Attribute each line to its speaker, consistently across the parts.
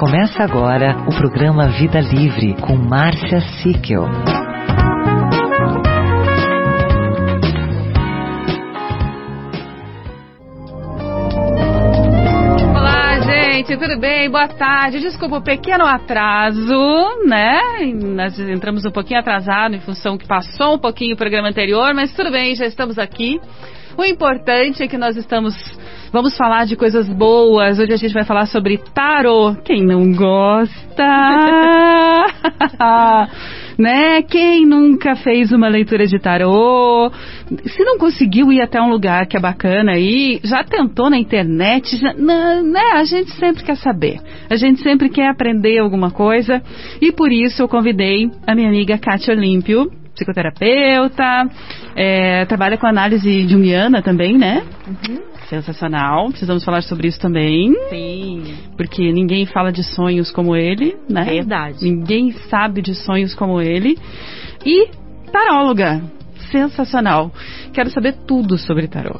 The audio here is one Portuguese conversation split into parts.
Speaker 1: Começa agora o programa Vida Livre com Márcia Sickel.
Speaker 2: Olá, gente, tudo bem? Boa tarde. Desculpa o pequeno atraso, né? Nós entramos um pouquinho atrasado em função que passou um pouquinho o programa anterior, mas tudo bem, já estamos aqui. O importante é que vamos falar de coisas boas. Hoje a gente vai falar sobre tarô. Quem não gosta? Né? Quem nunca fez uma leitura de tarô? Se não conseguiu ir até um lugar que é bacana aí, já tentou na internet, né? A gente sempre quer saber. A gente sempre quer aprender alguma coisa. E por isso eu convidei a minha amiga Kátia Olímpio, psicoterapeuta, trabalha com análise junguiana também, né? Uhum. Sensacional, precisamos falar sobre isso também.
Speaker 3: Sim.
Speaker 2: Porque ninguém fala de sonhos como ele, né?
Speaker 3: Verdade.
Speaker 2: Ninguém sabe de sonhos como ele. E taróloga, sensacional. Quero saber tudo sobre tarô.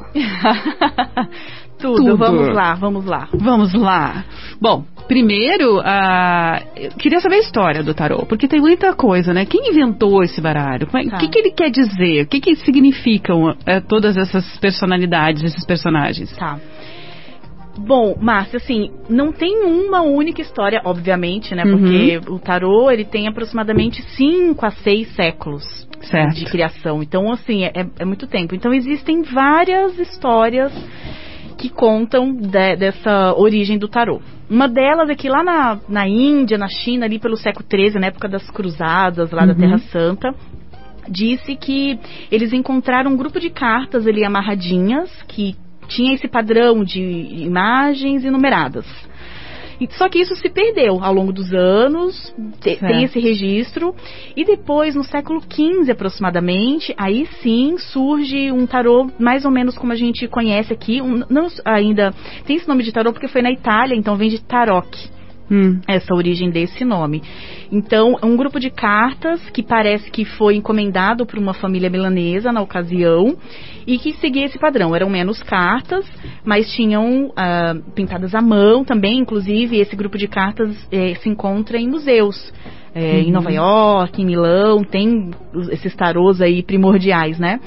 Speaker 3: Tudo. Vamos lá.
Speaker 2: Vamos lá. Bom, primeiro, eu queria saber a história do tarô, porque tem muita coisa, né? Quem inventou esse baralho? O que ele quer dizer? O que significam todas essas personalidades, esses personagens?
Speaker 3: Tá. Bom, Márcia, assim, não tem uma única história, obviamente, né? Porque o tarô, ele tem aproximadamente 5 a 6 séculos de criação. Então, assim, é muito tempo. Então, existem várias histórias que contam dessa origem do tarô. Uma delas é que lá na Índia, na China, ali pelo século XIII, na época das cruzadas, lá da Terra Santa, disse que eles encontraram um grupo de cartas ali amarradinhas, que tinha esse padrão de imagens e numeradas. Só que isso se perdeu ao longo dos anos, tem esse registro, e depois, no século XV aproximadamente, aí sim surge um tarô mais ou menos como a gente conhece aqui, não ainda tem esse nome de tarô porque foi na Itália, então vem de tarocchi. Essa origem desse nome. Então, é um grupo de cartas que parece que foi encomendado por uma família milanesa na ocasião e que seguia esse padrão. Eram menos cartas, mas tinham pintadas à mão também. Inclusive, esse grupo de cartas se encontra em museus. Em Nova York, em Milão, tem esses tarôs aí primordiais, né?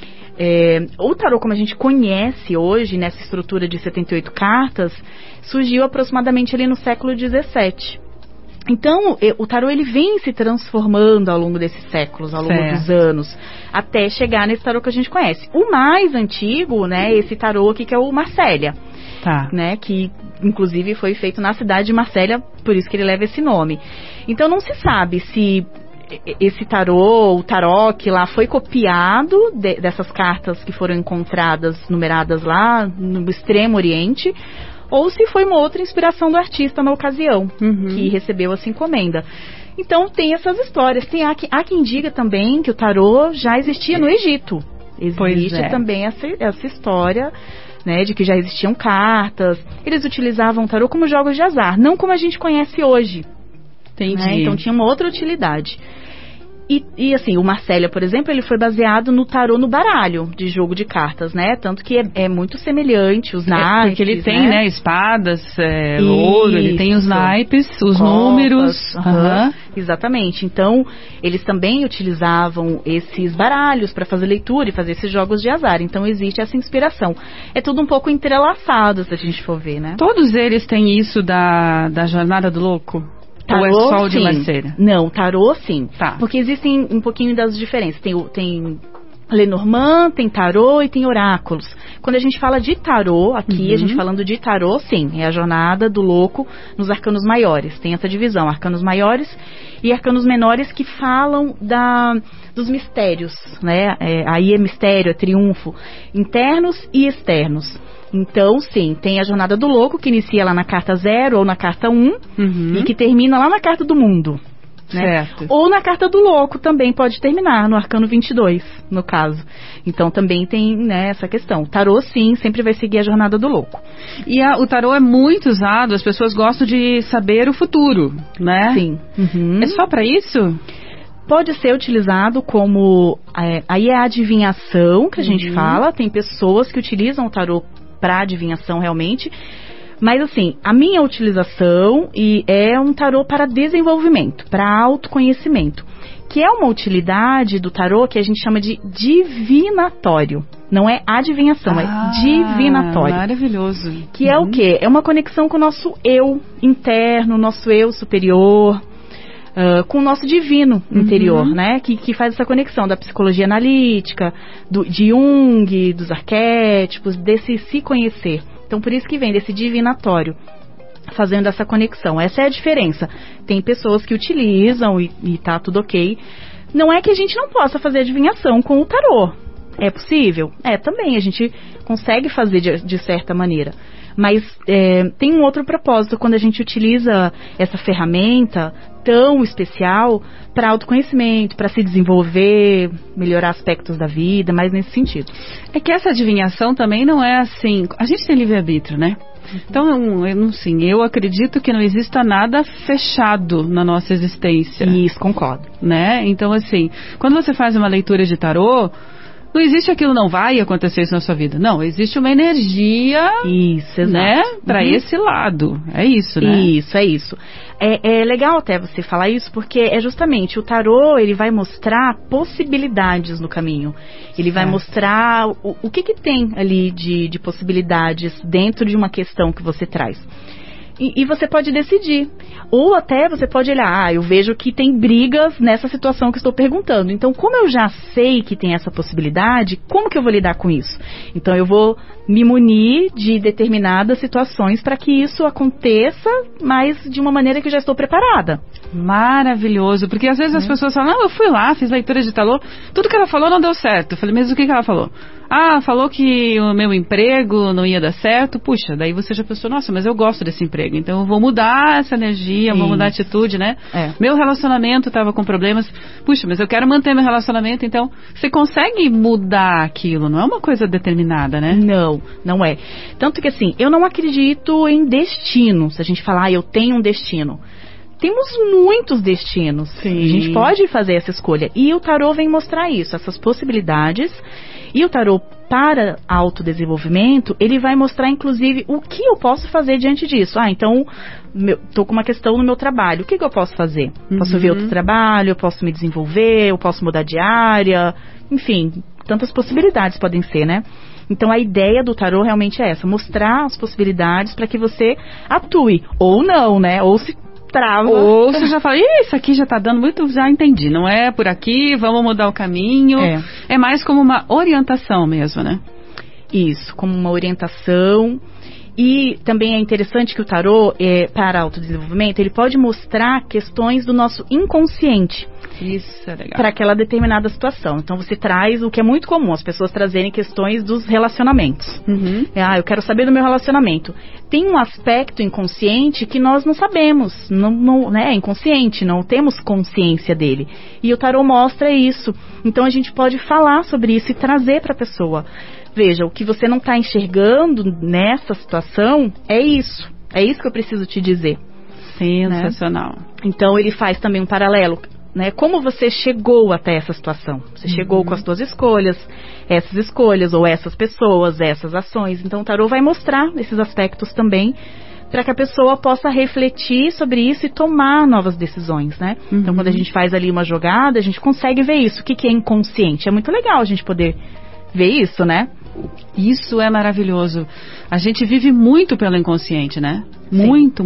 Speaker 3: O tarô, como a gente conhece hoje, nessa estrutura de 78 cartas, surgiu aproximadamente ali no século XVII. Então, o tarô ele vem se transformando ao longo desses séculos, ao longo dos anos, até chegar nesse tarô que a gente conhece. O mais antigo, né, esse tarô aqui que é o Marsella, né, que inclusive foi feito na cidade de Marsella, por isso que ele leva esse nome. Então, não se sabe se esse tarô, o tarocchi lá, foi copiado dessas cartas que foram encontradas, numeradas lá no Extremo Oriente, ou se foi uma outra inspiração do artista na ocasião, que recebeu essa encomenda. Então, tem essas histórias. Há quem diga também que o tarô já existia no Egito. Existe também essa história, né, de que já existiam cartas. Eles utilizavam o tarô como jogos de azar, não como a gente conhece hoje.
Speaker 2: Entendi.
Speaker 3: Né? Então, tinha uma outra utilidade. E assim, o Marsella, por exemplo, ele foi baseado no tarô no baralho de jogo de cartas, né? Tanto que é muito semelhante, os naipes,
Speaker 2: porque ele tem, né, espadas, ouro, ele tem os naipes, os números.
Speaker 3: Exatamente. Então, eles também utilizavam esses baralhos para fazer leitura e fazer esses jogos de azar. Então, existe essa inspiração. É tudo um pouco entrelaçado, se a gente for ver, né?
Speaker 2: Todos eles têm isso da Jornada do Louco? Tarô, ou é só o de Marsella?
Speaker 3: Não, tarô sim. Porque existem um pouquinho das diferenças. Tem Lenormand, tem tarô e tem oráculos. Quando a gente fala de tarô, aqui a gente falando de tarô, sim, é a jornada do louco nos arcanos maiores. Tem essa divisão, arcanos maiores e arcanos menores que falam dos mistérios, né? Aí é mistério, é triunfo, internos e externos. Então, sim, tem a jornada do louco, que inicia lá na carta 0 ou na carta 1, e que termina lá na carta do mundo. Né? Ou na carta do louco também pode terminar, no arcano 22, no caso. Então, também tem, né, essa questão. O tarô, sim, sempre vai seguir a jornada do louco.
Speaker 2: E o tarô é muito usado, as pessoas gostam de saber o futuro, né?
Speaker 3: Sim.
Speaker 2: É só para isso?
Speaker 3: Pode ser utilizado como... aí é a adivinhação que a gente fala. Tem pessoas que utilizam o tarô para adivinhação realmente. Mas assim, a minha utilização é um tarô para desenvolvimento, para autoconhecimento, que é uma utilidade do tarô que a gente chama de divinatório. Não é adivinhação, é divinatório.
Speaker 2: Maravilhoso.
Speaker 3: Que é o quê? É uma conexão com o nosso eu interno, nosso eu superior, com o nosso divino interior, né? Que faz essa conexão da psicologia analítica, de Jung, dos arquétipos, desse se conhecer. Então, por isso que vem desse divinatório, fazendo essa conexão. Essa é a diferença. Tem pessoas que utilizam e tá tudo ok. Não é que a gente não possa fazer adivinhação com o tarô. É possível? É, também. A gente consegue fazer de certa maneira. Mas tem um outro propósito quando a gente utiliza essa ferramenta tão especial para autoconhecimento, para se desenvolver, melhorar aspectos da vida, mais nesse sentido.
Speaker 2: É que essa adivinhação também não é assim... A gente tem livre-arbítrio, né? Então, eu acredito que não exista nada fechado na nossa existência.
Speaker 3: Isso, concordo.
Speaker 2: Né? Então, assim, quando você faz uma leitura de tarô, não existe aquilo não vai acontecer isso na sua vida. Não, existe uma energia,
Speaker 3: isso, exato,
Speaker 2: né, para esse lado. É isso, né?
Speaker 3: Isso, é isso. É legal até você falar isso, porque é justamente o tarô, ele vai mostrar possibilidades no caminho. Ele vai mostrar o que tem ali de possibilidades dentro de uma questão que você traz. E você pode decidir. Ou até você pode olhar, eu vejo que tem brigas nessa situação que estou perguntando. Então, como eu já sei que tem essa possibilidade, como que eu vou lidar com isso? Então, eu vou me munir de determinadas situações para que isso aconteça, mas de uma maneira que eu já estou preparada.
Speaker 2: Maravilhoso, porque às vezes as pessoas falam, não, eu fui lá, fiz leitura de tarô, tudo que ela falou não deu certo. Eu falei, mas o que ela falou? Falou que o meu emprego não ia dar certo. Puxa, daí você já pensou, nossa, mas eu gosto desse emprego, então eu vou mudar essa energia, vou mudar a atitude, né? Meu relacionamento estava com problemas, puxa, mas eu quero manter meu relacionamento, então você consegue mudar aquilo, não é uma coisa determinada, né?
Speaker 3: Não é. Tanto que assim, eu não acredito em destino, se a gente falar, eu tenho um destino. Temos muitos destinos. Sim. A gente pode fazer essa escolha. E o tarô vem mostrar isso, essas possibilidades. E o tarô para autodesenvolvimento, ele vai mostrar, inclusive, o que eu posso fazer diante disso. Então, estou com uma questão no meu trabalho. O que eu posso fazer? Posso ver outro trabalho, eu posso me desenvolver, eu posso mudar de área. Enfim, tantas possibilidades podem ser, né? Então, a ideia do tarô realmente é essa. Mostrar as possibilidades para que você atue. Ou não, né? Ou se trava.
Speaker 2: Ou você já fala, isso aqui já tá dando muito, já entendi, não é por aqui, vamos mudar o caminho. É mais como uma orientação mesmo, né?
Speaker 3: Isso, como uma orientação. E também é interessante que o tarô, para autodesenvolvimento, ele pode mostrar questões do nosso inconsciente.
Speaker 2: Isso é legal.
Speaker 3: Para aquela determinada situação. Então você traz o que é muito comum, as pessoas trazerem questões dos relacionamentos. Eu quero saber do meu relacionamento. Tem um aspecto inconsciente que nós não sabemos, é inconsciente, não temos consciência dele. E o tarô mostra isso. Então a gente pode falar sobre isso e trazer para a pessoa. Veja, o que você não está enxergando nessa situação é isso. É isso que eu preciso te dizer.
Speaker 2: Sensacional.
Speaker 3: Né? Então ele faz também um paralelo. Né? Como você chegou até essa situação? Você chegou com as suas escolhas, essas escolhas, ou essas pessoas, essas ações. Então o tarô vai mostrar esses aspectos também, para que a pessoa possa refletir sobre isso e tomar novas decisões, né? Então quando a gente faz ali uma jogada, a gente consegue ver isso. O que é inconsciente? É muito legal a gente poder ver isso, né?
Speaker 2: Isso é maravilhoso. A gente vive muito pelo inconsciente, né?
Speaker 3: Sim.
Speaker 2: Muito.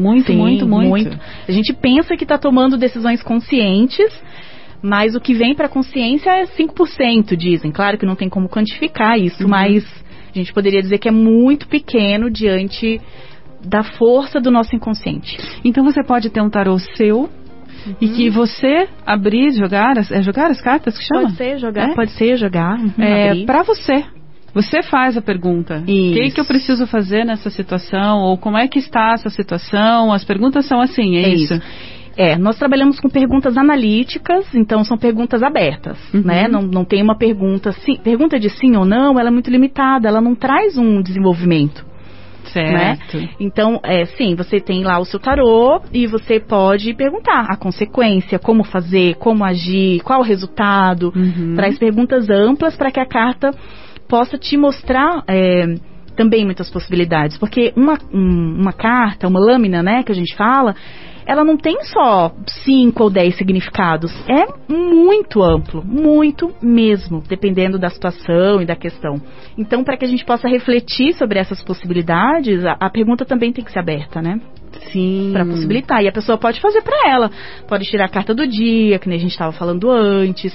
Speaker 3: A gente pensa que está tomando decisões conscientes, mas o que vem para a consciência é 5%, dizem. Claro que não tem como quantificar isso, mas a gente poderia dizer que é muito pequeno diante da força do nosso inconsciente.
Speaker 2: Então você pode ter um tarô seu e que você abrir, jogar as cartas que chama?
Speaker 3: Pode ser jogar.
Speaker 2: Para você. Você faz a pergunta. O que eu preciso fazer nessa situação? Ou como é que está essa situação? As perguntas são assim, é isso?
Speaker 3: Nós trabalhamos com perguntas analíticas, então são perguntas abertas, né? Não tem uma pergunta de sim ou não, ela é muito limitada, ela não traz um desenvolvimento.
Speaker 2: Certo.
Speaker 3: Né? Então, sim, você tem lá o seu tarô e você pode perguntar a consequência, como fazer, como agir, qual o resultado. Traz perguntas amplas para que a carta possa te mostrar também muitas possibilidades, porque uma carta, uma lâmina, né, que a gente fala, ela não tem só 5 ou 10 significados, é muito amplo, muito mesmo, dependendo da situação e da questão. Então, para que a gente possa refletir sobre essas possibilidades, a pergunta também tem que ser aberta, né?
Speaker 2: Sim.
Speaker 3: Para possibilitar. E a pessoa pode fazer para ela. Pode tirar a carta do dia, que nem a gente estava falando antes.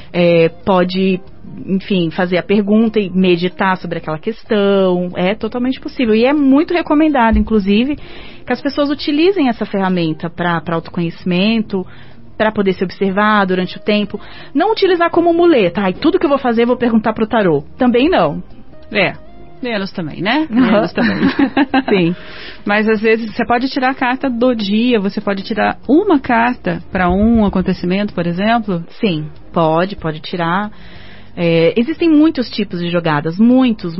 Speaker 3: Pode, enfim, fazer a pergunta e meditar sobre aquela questão. É totalmente possível. E é muito recomendado, inclusive, que as pessoas utilizem essa ferramenta para autoconhecimento, para poder se observar durante o tempo. Não utilizar como muleta. Tudo que eu vou fazer eu vou perguntar pro tarô. Também não.
Speaker 2: Menos também, né? Menos também.
Speaker 3: Sim.
Speaker 2: Mas às vezes você pode tirar a carta do dia, você pode tirar uma carta para um acontecimento, por exemplo?
Speaker 3: Sim, pode tirar. Existem muitos tipos de jogadas, muitos.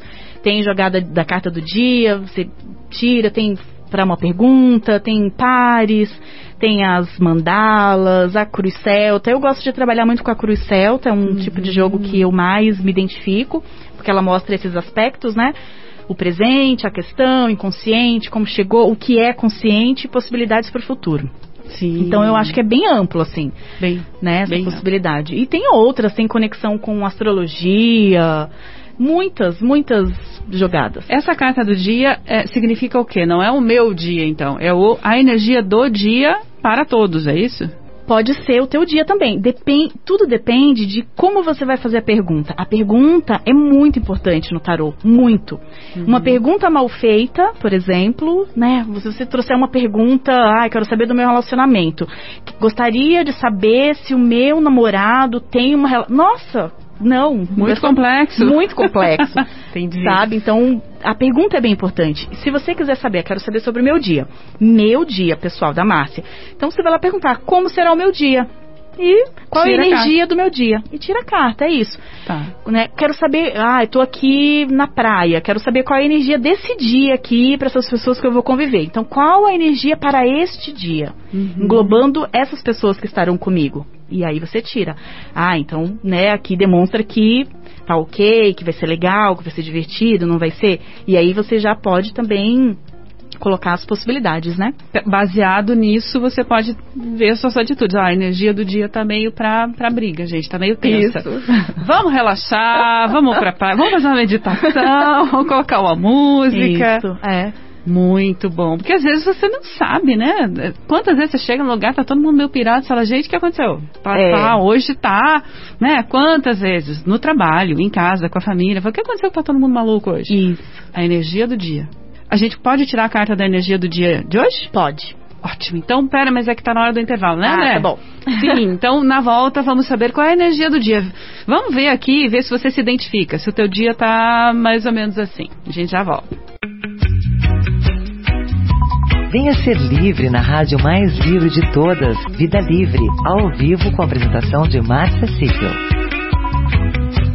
Speaker 3: Tem jogada da carta do dia, você tira, tem para uma pergunta, tem pares, tem as mandalas, a cruz celta. Eu gosto de trabalhar muito com a cruz celta, é um tipo de jogo que eu mais me identifico, porque ela mostra esses aspectos, né? O presente, a questão, o inconsciente, como chegou, o que é consciente e possibilidades para o futuro.
Speaker 2: Sim.
Speaker 3: Então eu acho que é bem amplo, assim, né, essa
Speaker 2: bem
Speaker 3: possibilidade. Amplo. E tem outras, tem conexão com astrologia, muitas jogadas.
Speaker 2: Essa carta do dia significa o quê? Não é o meu dia, então. É a energia do dia para todos, é isso?
Speaker 3: Pode ser o teu dia também. Tudo depende de como você vai fazer a pergunta. A pergunta é muito importante no tarô, muito. Uma pergunta mal feita, por exemplo, né? Se você trouxer uma pergunta, quero saber do meu relacionamento. Gostaria de saber se o meu namorado tem uma relação. Nossa! Não.
Speaker 2: Muito complexo.
Speaker 3: Muito complexo.
Speaker 2: Entendi.
Speaker 3: Sabe? Então, a pergunta é bem importante. Se você quiser saber, quero saber sobre o meu dia. Meu dia, pessoal, da Márcia. Então, você vai lá perguntar, como será o meu dia? E qual é a energia do meu dia? E tira a carta, é isso.
Speaker 2: Tá.
Speaker 3: Né? Quero saber, eu tô aqui na praia, quero saber qual é a energia desse dia aqui para essas pessoas que eu vou conviver. Então, qual a energia para este dia? Englobando essas pessoas que estarão comigo. E aí você tira. Então, né, aqui demonstra que tá ok, que vai ser legal, que vai ser divertido, não vai ser. E aí você já pode também colocar as possibilidades, né?
Speaker 2: Baseado nisso, você pode ver suas atitudes. A energia do dia tá meio pra briga, gente, tá meio tensa.
Speaker 3: Isso.
Speaker 2: Vamos relaxar, vamos pra praia, vamos fazer uma meditação, vamos colocar uma música.
Speaker 3: Isso,
Speaker 2: Muito bom, porque às vezes você não sabe, né? Quantas vezes você chega no lugar, tá todo mundo meio pirado, você fala, gente, o que aconteceu? Hoje tá, né? Quantas vezes? No trabalho, em casa, com a família. Fala, o que aconteceu que tá todo mundo maluco hoje?
Speaker 3: Isso.
Speaker 2: A energia do dia. A gente pode tirar a carta da energia do dia de hoje?
Speaker 3: Pode.
Speaker 2: Ótimo. Então, pera, mas é que tá na hora do intervalo, né, André?
Speaker 3: Tá bom.
Speaker 2: Sim, então na volta vamos saber qual é a energia do dia. Vamos ver aqui e ver se você se identifica, se o teu dia tá mais ou menos assim. A gente já volta.
Speaker 1: Venha ser livre na rádio mais livre de todas, Vida Livre, ao vivo com a apresentação de Márcia Sickel.